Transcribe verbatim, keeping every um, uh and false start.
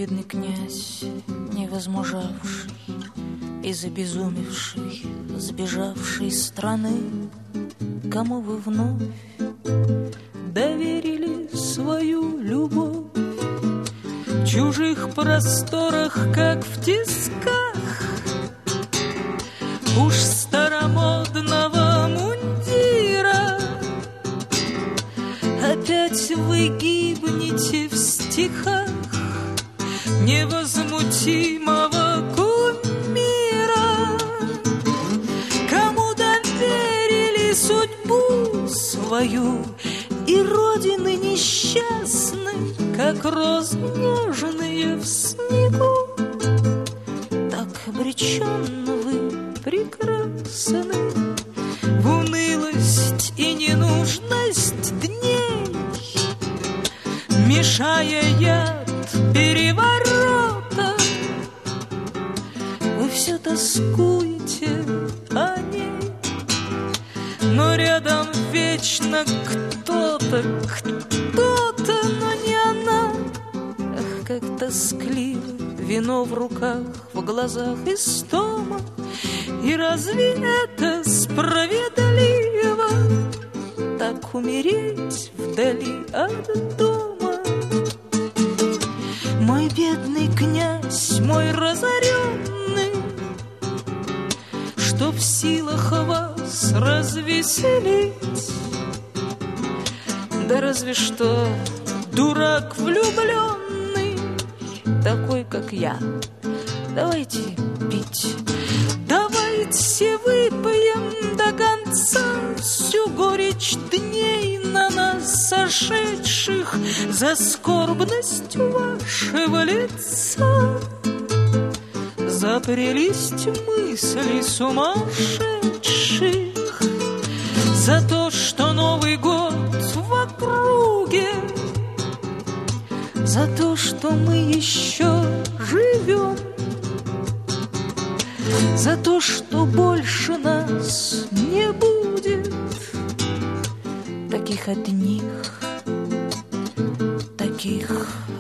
бедный князь, не возмужавший, из обезумевшей, сбежавшей страны, кому вы вновь доверили свою любовь, в чужих просторах, как в тисках уж старомодного мундира. Опять вы гибнете в стихах невозмутимого кумира. Кому доверили судьбу свою и родины несчастной, как розы нежные в снегу, так обреченно вы прекрасны в унылость и ненужность дней, мешая яд переворота. Вы все тоскуете о ней, но рядом вечно кто-то, кто-то, но не она. Ах, как тоскливо, вино в руках, в глазах истома. И разве это справедливо, так умереть вдали от дома? Мой бедный князь, мой разоренный, что в силах вас развеселить? Да разве что дурак влюбленный, такой, как я. Давайте пить, давайте выпьем до конца всю горечь дней на нас сошедших за скорбностью вашего лица, за прелесть мыслей сумасшедших, за то, что Новый год в округе, за то, что мы еще живем, за то, что больше нас не будет таких одних, таких